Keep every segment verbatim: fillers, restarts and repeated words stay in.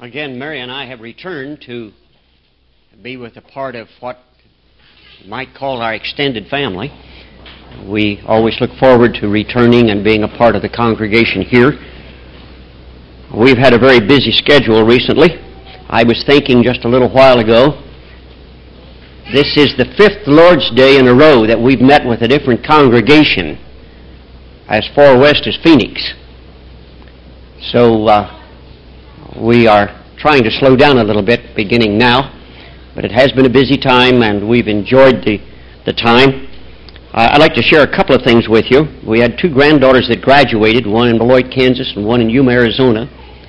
Again, Mary and I have returned to be with a part of what you might call our extended family. We always look forward to returning and being a part of the congregation here. We've had a very busy schedule recently. I was thinking just a little while ago, this is the fifth Lord's Day in a row that we've met with a different congregation as far west as Phoenix. So, uh, we are trying to slow down a little bit beginning now, but it has been a busy time and we've enjoyed the, the time. Uh, I'd like to share a couple of things with you. We had two granddaughters that graduated, one in Beloit, Kansas and one in Yuma, Arizona.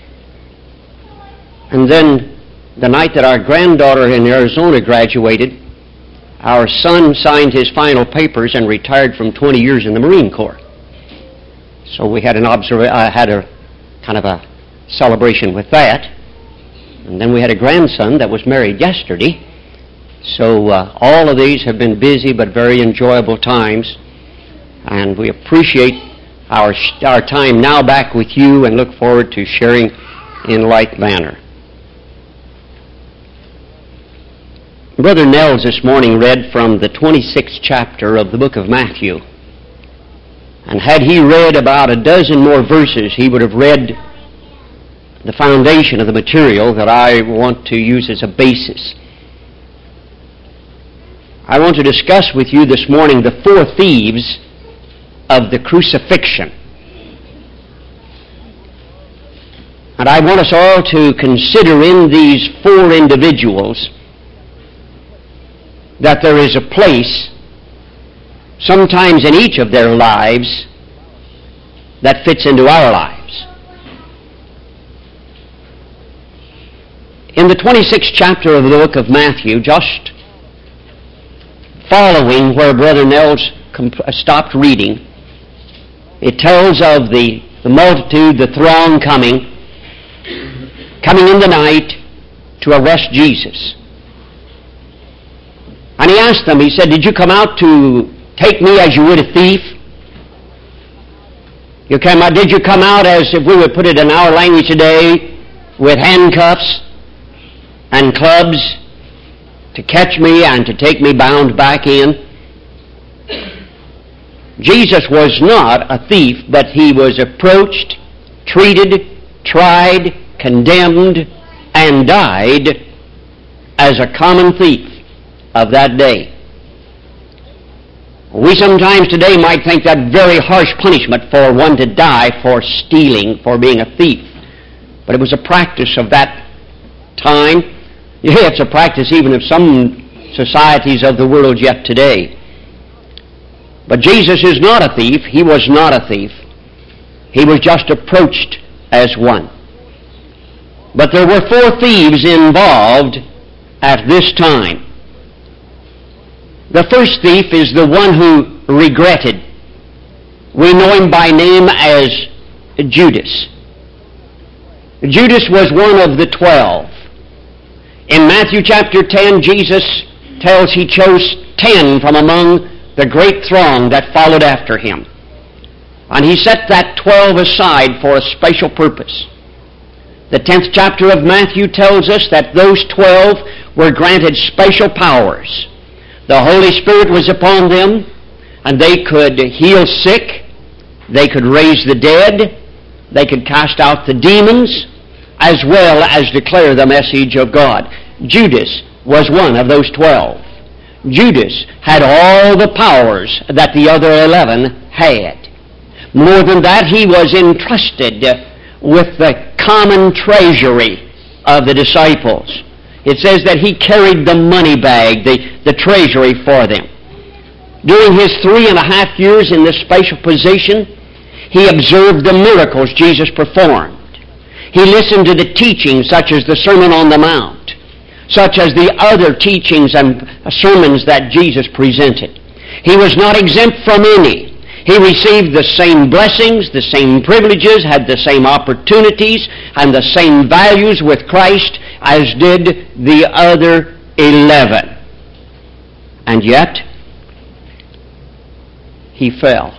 And then the night that our granddaughter in Arizona graduated, our son signed his final papers and retired from twenty years in the Marine Corps. So we had an observa- uh, had a kind of a celebration with that. And then we had a grandson that was married yesterday. So uh, all of these have been busy but very enjoyable times. And we appreciate our, our time now back with you and look forward to sharing in like manner. Brother Nels this morning read from the twenty-sixth chapter of the book of Matthew. And had he read about a dozen more verses, he would have read the foundation of the material that I want to use as a basis. I want to discuss with you this morning the four thieves of the crucifixion. And I want us all to consider in these four individuals that there is a place, sometimes in each of their lives, that fits into our lives. In the twenty-sixth chapter of the book of Matthew, just following where Brother Nels comp- stopped reading, it tells of the, the multitude, the throng coming, coming in the night to arrest Jesus. And he asked them, he said, "Did you come out to take me as you would a thief? You came out, did you come out, as if we would put it in our language today, with handcuffs and clubs to catch me and to take me bound back in?" Jesus was not a thief, but he was approached, treated, tried, condemned, and died as a common thief of that day. We sometimes today might think that very harsh punishment for one to die for stealing, for being a thief. But it was a practice of that time. Yeah, it's a practice even of some societies of the world yet today. But Jesus is not a thief. He was not a thief. He was just approached as one. But there were four thieves involved at this time. The first thief is the one who regretted. We know him by name as Judas. Judas was one of the twelve. In Matthew chapter ten, Jesus tells he chose ten from among the great throng that followed after him. And he set that twelve aside for a special purpose. The tenth chapter of Matthew tells us that those twelve were granted special powers. The Holy Spirit was upon them, and they could heal sick, they could raise the dead, they could cast out the demons, as well as declare the message of God. Judas was one of those twelve. Judas had all the powers that the other eleven had. More than that, he was entrusted with the common treasury of the disciples. It says that he carried the money bag, the, the treasury for them. During his three and a half years in this special position, he observed the miracles Jesus performed. He listened to the teachings such as the Sermon on the Mount, such as the other teachings and sermons that Jesus presented. He was not exempt from any. He received the same blessings, the same privileges, had the same opportunities, and the same values with Christ as did the other eleven. And yet, he fell.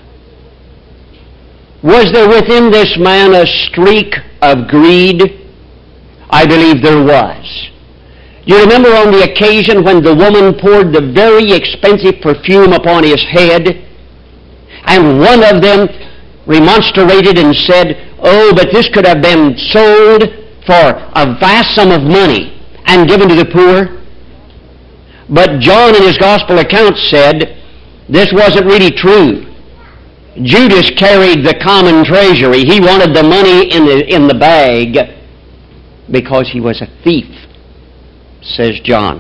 Was there within this man a streak of greed, I believe there was. You remember on the occasion when the woman poured the very expensive perfume upon his head, and one of them remonstrated and said, oh, but this could have been sold for a vast sum of money and given to the poor. But John in his gospel account said this wasn't really true. Judas carried the common treasury. He wanted the money in the, in the bag because he was a thief, says John.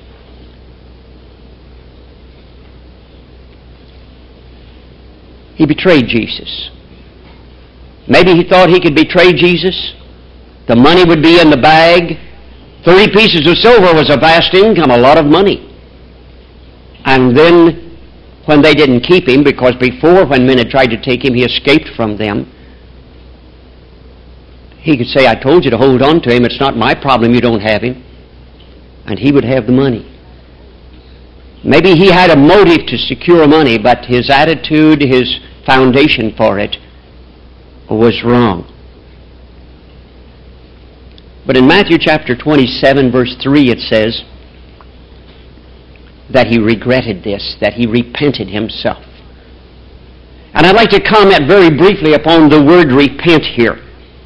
He betrayed Jesus. Maybe he thought he could betray Jesus. The money would be in the bag. Thirty pieces of silver was a vast income, a lot of money. And then when they didn't keep him, because before when men had tried to take him, he escaped from them, he could say, I told you to hold on to him. It's not my problem you don't have him. And he would have the money. Maybe he had a motive to secure money, but his attitude, his foundation for it was wrong. But in Matthew chapter twenty-seven, verse three, it says that he regretted this, that he repented himself. And I'd like to comment very briefly upon the word repent here.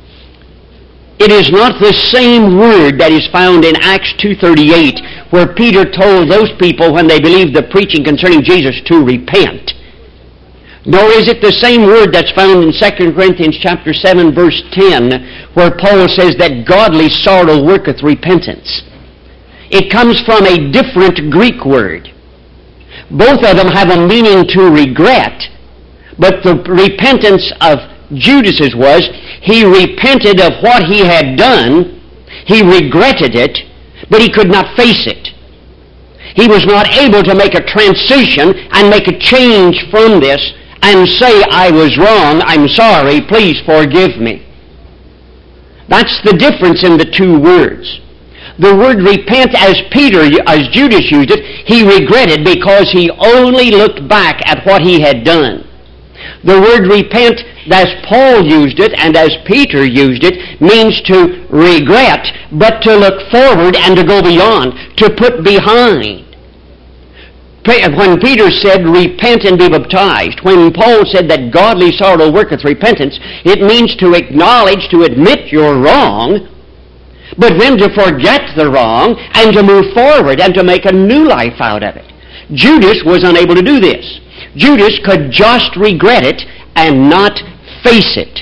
It is not the same word that is found in Acts two thirty-eight, where Peter told those people when they believed the preaching concerning Jesus to repent. Nor is it the same word that's found in Second Corinthians chapter seven, verse ten, where Paul says that godly sorrow worketh repentance. It comes from a different Greek word. Both of them have a meaning to regret, but the repentance of Judas's was he repented of what he had done, he regretted it, but he could not face it. He was not able to make a transition and make a change from this and say, I was wrong, I'm sorry, please forgive me. That's the difference in the two words. The word repent, as Peter, as Judas used it, he regretted because he only looked back at what he had done. The word repent, as Paul used it and as Peter used it, means to regret, but to look forward and to go beyond, to put behind. When Peter said, repent and be baptized, when Paul said that godly sorrow worketh repentance, it means to acknowledge, to admit you're wrong, but then to forget the wrong and to move forward and to make a new life out of it. Judas was unable to do this. Judas could just regret it and not face it.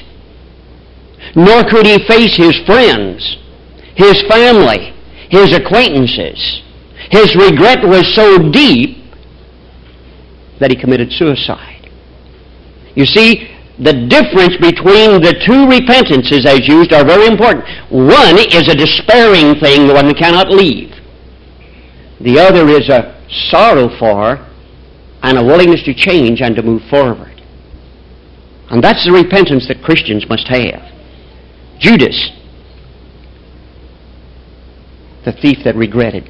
Nor could he face his friends, his family, his acquaintances. His regret was so deep that he committed suicide. You see, the difference between the two repentances as used are very important. One is a despairing thing, the one that cannot leave. The other is a sorrow for and a willingness to change and to move forward. And that's the repentance that Christians must have. Judas, the thief that regretted.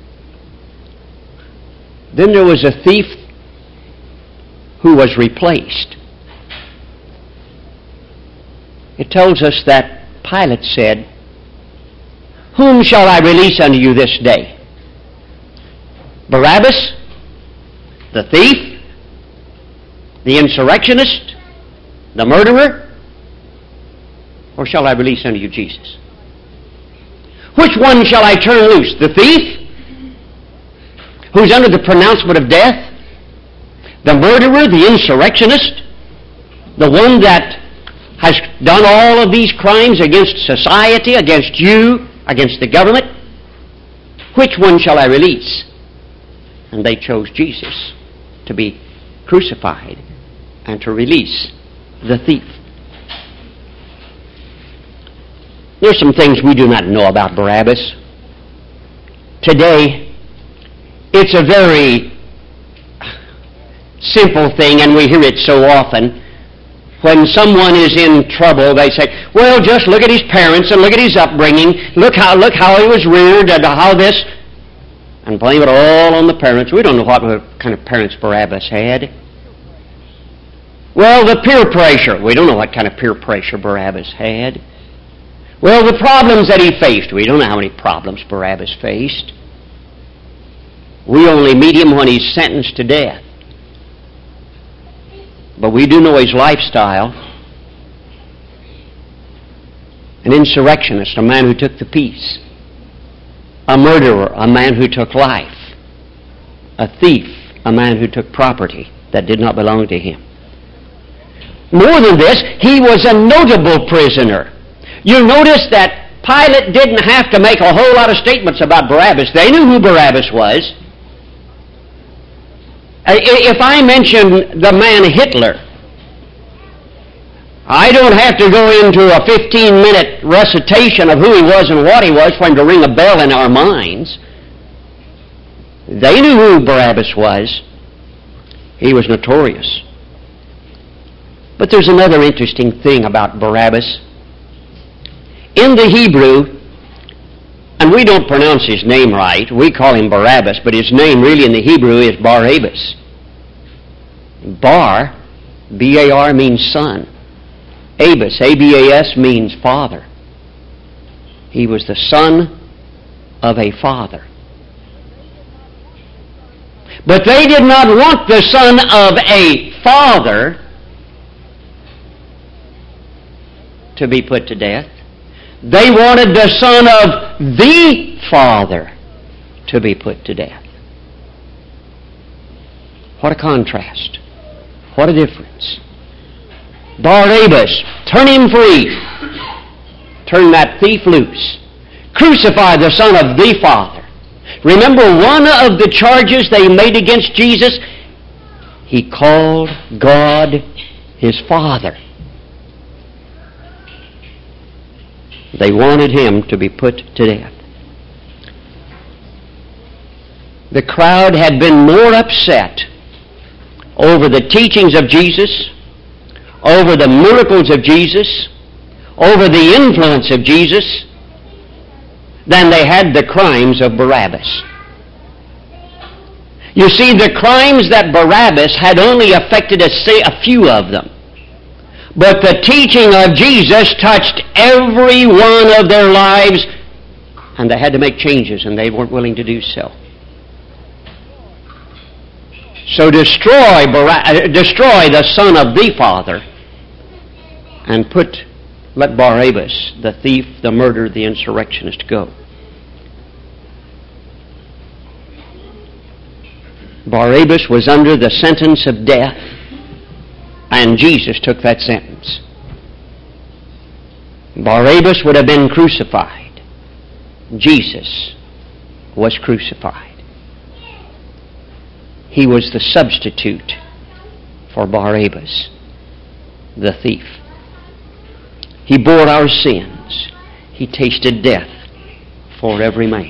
Then there was a thief who was replaced. It tells us that Pilate said, whom shall I release unto you this day? Barabbas, the thief, the insurrectionist, the murderer, or shall I release unto you Jesus? Which one shall I turn loose? The thief, who's under the pronouncement of death? The murderer, the insurrectionist, the one that has done all of these crimes against society, against you, against the government? Which one shall I release? And they chose Jesus to be crucified and to release the thief. There are some things we do not know about Barabbas. Today, it's a very simple thing, and we hear it so often. When someone is in trouble, they say, well, just look at his parents and look at his upbringing. Look how look how he was reared and how this, and blame it all on the parents. We don't know what kind of parents Barabbas had. Well, the peer pressure. We don't know what kind of peer pressure Barabbas had. Well, the problems that he faced, we don't know how many problems Barabbas faced. We only meet him when he's sentenced to death. But we do know his lifestyle. An insurrectionist, a man who took the peace. A murderer, a man who took life. A thief, a man who took property that did not belong to him. More than this, he was a notable prisoner. You notice that Pilate didn't have to make a whole lot of statements about Barabbas. They knew who Barabbas was. If I mention the man Hitler, I don't have to go into a fifteen-minute recitation of who he was and what he was for him to ring a bell in our minds. They knew who Barabbas was. He was notorious. But there's another interesting thing about Barabbas. In the Hebrew, and we don't pronounce his name right, we call him Barabbas, but his name really in the Hebrew is Barabbas. Bar, B A R, means son. Abas, A B A S, means father. He was the son of a father. But they did not want the son of a father to be put to death. They wanted the son of the Father to be put to death. What a contrast. What a difference. Barabbas, turn him free. Turn that thief loose. Crucify the son of the Father. Remember one of the charges they made against Jesus? He called God his Father. They wanted him to be put to death. The crowd had been more upset over the teachings of Jesus, over the miracles of Jesus, over the influence of Jesus, than they had the crimes of Barabbas. You see, the crimes that Barabbas had only affected a, a few of them. But the teaching of Jesus touched every one of their lives, and they had to make changes, and they weren't willing to do so. So destroy, Bar- destroy the son of the Father, and put, let Barabbas, the thief, the murderer, the insurrectionist, go. Barabbas was under the sentence of death, and Jesus took that sentence. Barabbas would have been crucified. Jesus was crucified. He was the substitute for Barabbas, the thief. He bore our sins. He tasted death for every man.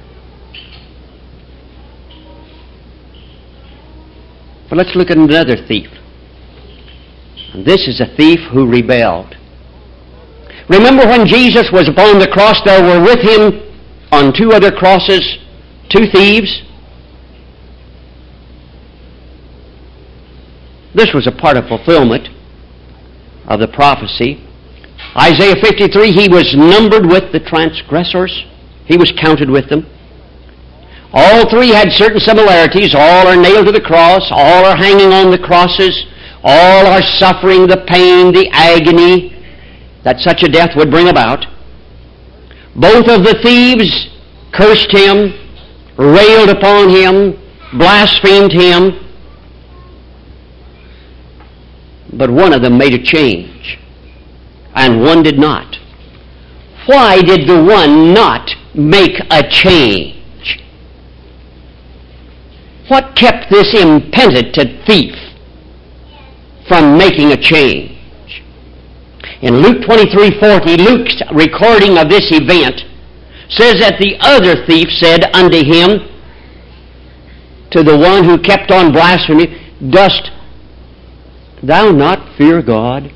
But let's look at another thief. And this is a thief who rebelled. Remember when Jesus was upon the cross, there were with him on two other crosses two thieves? This was a part of fulfillment of the prophecy. Isaiah fifty-three, he was numbered with the transgressors. He was counted with them. All three had certain similarities. All are nailed to the cross. All are hanging on the crosses. All are suffering the pain, the agony that such a death would bring about. Both of the thieves cursed him, railed upon him, blasphemed him. But one of them made a change, and one did not. Why did the one not make a change? What kept this impenitent thief from making a change? In Luke twenty-three forty, Luke's recording of this event says that the other thief said unto him, to the one who kept on blaspheming, dost thou not fear God?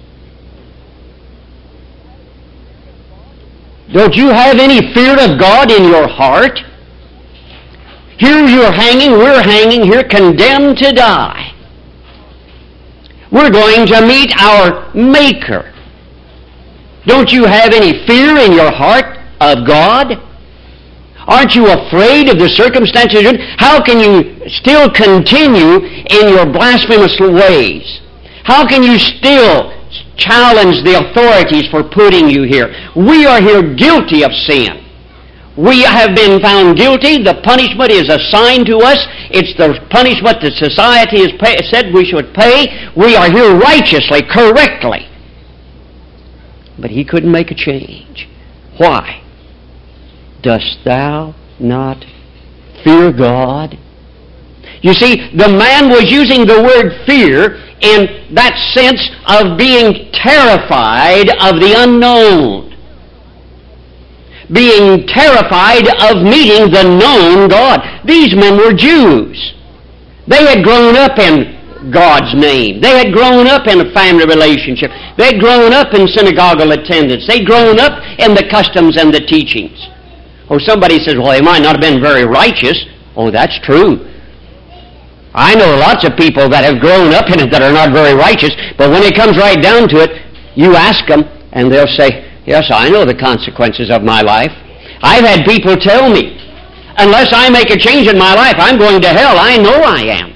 Don't you have any fear of God in your heart? Here you're hanging, we're hanging here, condemned to die. We're going to meet our Maker. Don't you have any fear in your heart of God? Aren't you afraid of the circumstances? How can you still continue in your blasphemous ways? How can you still challenge the authorities for putting you here? We are here guilty of sin. We have been found guilty. The punishment is assigned to us. It's the punishment that society has pay, said we should pay. We are here righteously, correctly. But he couldn't make a change. Why? Dost thou not fear God? You see, the man was using the word fear in that sense of being terrified of the unknown. Being terrified of meeting the known God. These men were Jews. They had grown up in God's name. They had grown up in a family relationship. They had grown up in synagogal attendance. They had grown up in the customs and the teachings. Oh, somebody says, well, they might not have been very righteous. Oh, that's true. I know lots of people that have grown up in it that are not very righteous, but when it comes right down to it, you ask them, and they'll say, yes, I know the consequences of my life. I've had people tell me, unless I make a change in my life, I'm going to hell. I know I am.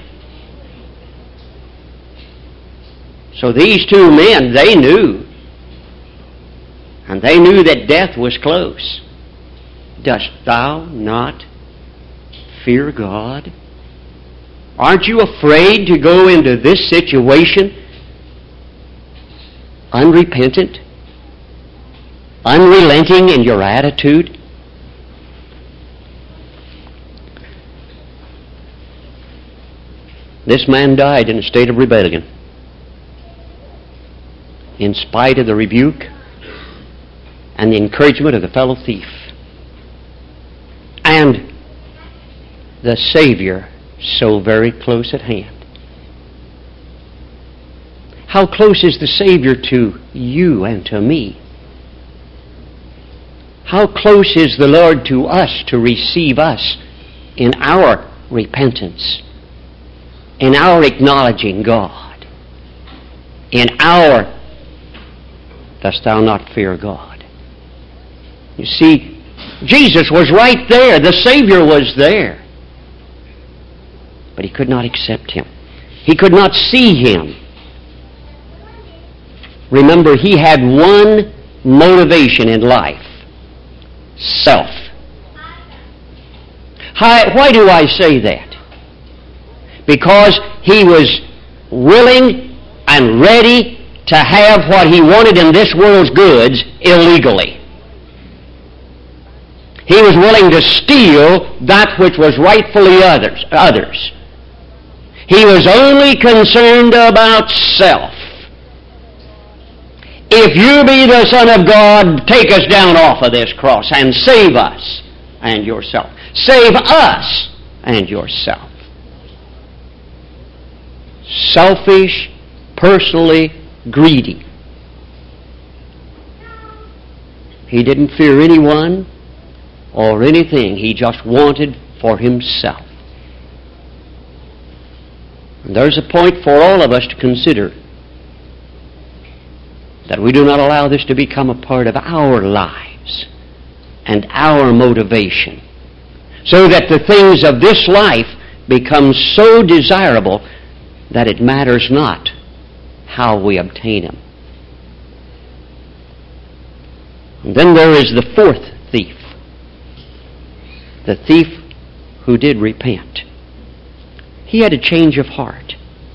So these two men, they knew. And they knew that death was close. Dost thou not fear God? Aren't you afraid to go into this situation unrepentant, unrelenting in your attitude? This man died in a state of rebellion, in spite of the rebuke and the encouragement of the fellow thief. And the Savior so very close at hand. How close is the Savior to you and to me? How close is the Lord to us to receive us in our repentance, in our acknowledging God, in our, dost thou not fear God? You see, Jesus was right there. The Savior was there. But he could not accept him. He could not see him. Remember, he had one motivation in life. Self. Why do I say that? Because he was willing and ready to have what he wanted in this world's goods illegally. He was willing to steal that which was rightfully others. others. He was only concerned about self. If you be the Son of God, take us down off of this cross and save us and yourself. Save us and yourself. Selfish, personally greedy. He didn't fear anyone or anything. He just wanted for himself. And there's a point for all of us to consider, that we do not allow this to become a part of our lives and our motivation, so that the things of this life become so desirable that it matters not how we obtain them. And then there is the fourth thief, the thief who did repent. He had a change of heart.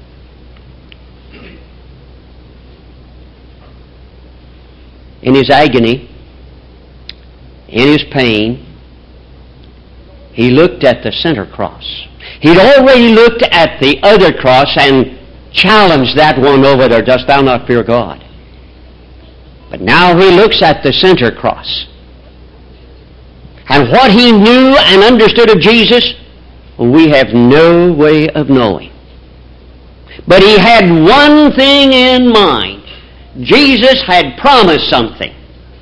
In his agony, in his pain, he looked at the center cross. He'd already looked at the other cross and challenged that one over there, dost thou not fear God? But now he looks at the center cross. And what he knew and understood of Jesus, we have no way of knowing. But he had one thing in mind. Jesus had promised something.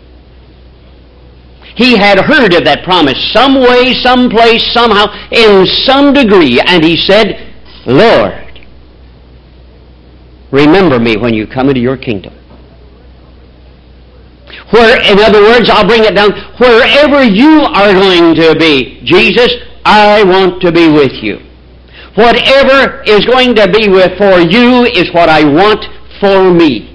He had heard of that promise some way, some place, somehow, in some degree. And he said, Lord, remember me when you come into your kingdom. Where, in other words, I'll bring it down, wherever you are going to be, Jesus, I want to be with you. Whatever is going to be with for you is what I want for me.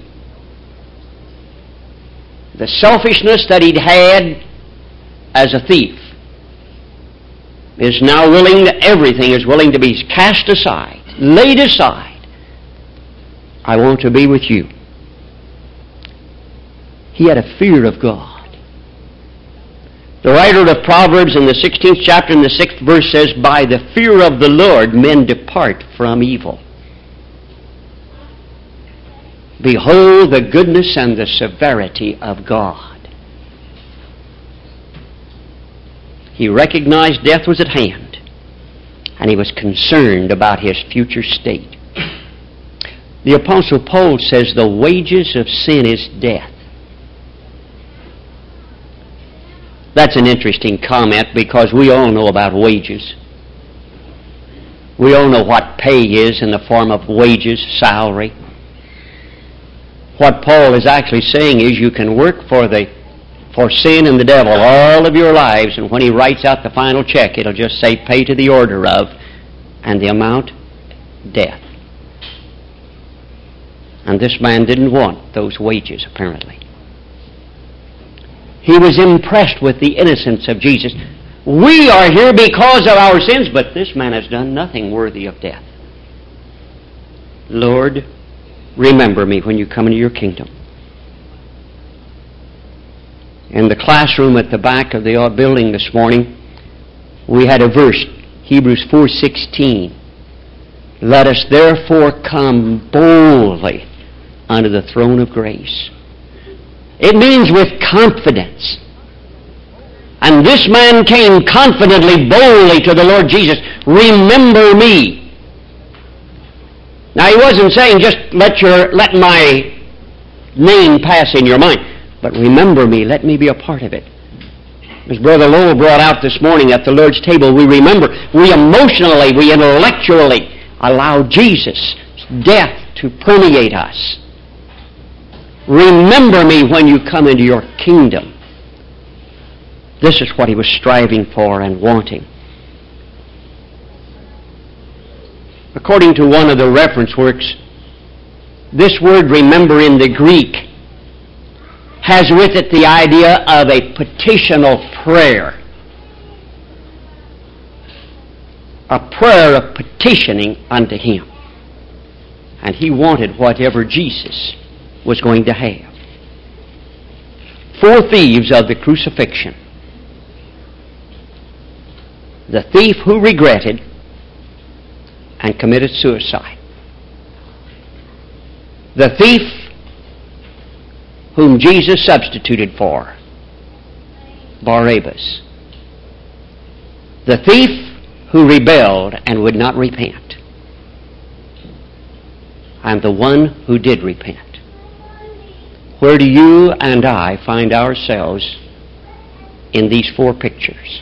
The selfishness that he'd had as a thief is now willing to, everything is willing to be cast aside, laid aside. I want to be with you. He had a fear of God. The writer of Proverbs in the sixteenth chapter and the sixth verse says, by the fear of the Lord men depart from evil. Behold the goodness and the severity of God. He recognized death was at hand, and he was concerned about his future state. The Apostle Paul says the wages of sin is death. That's an interesting comment because we all know about wages. We all know what pay is in the form of wages, salary. What Paul is actually saying is you can work for the for sin and the devil all of your lives, and when he writes out the final check, it'll just say pay to the order of, and the amount, death. And this man didn't want those wages, apparently. He was impressed with the innocence of Jesus. We are here because of our sins, but this man has done nothing worthy of death. Lord, remember me when you come into your kingdom. In the classroom at the back of the building this morning, we had a verse, Hebrews four sixteen. Let us therefore come boldly unto the throne of grace. It means with confidence. And this man came confidently, boldly to the Lord Jesus. Remember me. Now he wasn't saying just let your let my name pass in your mind, but remember me, let me be a part of it. As Brother Lowell brought out this morning at the Lord's table, we remember, we emotionally, we intellectually allow Jesus' death to permeate us. Remember me when you come into your kingdom. This is what he was striving for and wanting. According to one of the reference works, this word remember in the Greek has with it the idea of a petitional prayer. A prayer of petitioning unto him. And he wanted whatever Jesus was going to have. Four thieves of the crucifixion. The thief who regretted and committed suicide. The thief whom Jesus substituted for, Barabbas. The thief who rebelled and would not repent. And the one who did repent. Where do you and I find ourselves in these four pictures?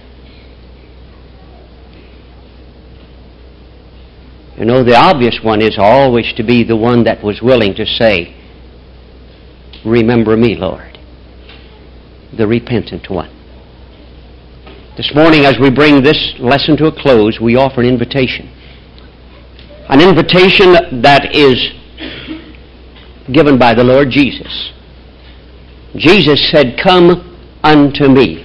You know, the obvious one is always to be the one that was willing to say, remember me, Lord. The repentant one. This morning, as we bring this lesson to a close, we offer an invitation. An invitation that is given by the Lord Jesus. Jesus said, come unto me.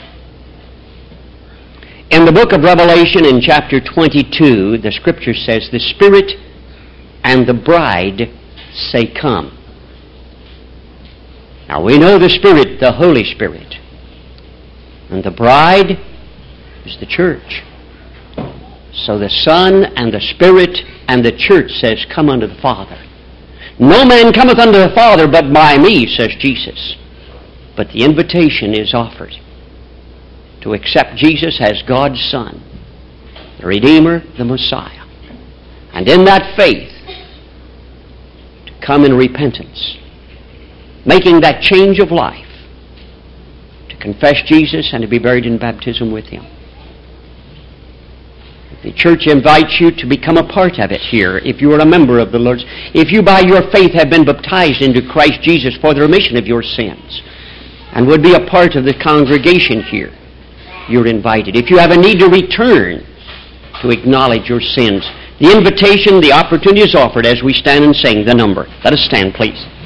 In the book of Revelation, in chapter twenty-two, the Scripture says, the Spirit and the bride say, come. Now we know the Spirit, the Holy Spirit. And the bride is the church. So the Son and the Spirit and the church says, come unto the Father. No man cometh unto the Father but by me, says Jesus. But the invitation is offered to accept Jesus as God's Son, the Redeemer, the Messiah. And in that faith, to come in repentance, making that change of life, to confess Jesus and to be buried in baptism with Him. The church invites you to become a part of it here if you are a member of the Lord's. If you by your faith have been baptized into Christ Jesus for the remission of your sins, and would be a part of the congregation here, you're invited. If you have a need to return to acknowledge your sins, the invitation, the opportunity is offered as we stand and sing the number. Let us stand, please.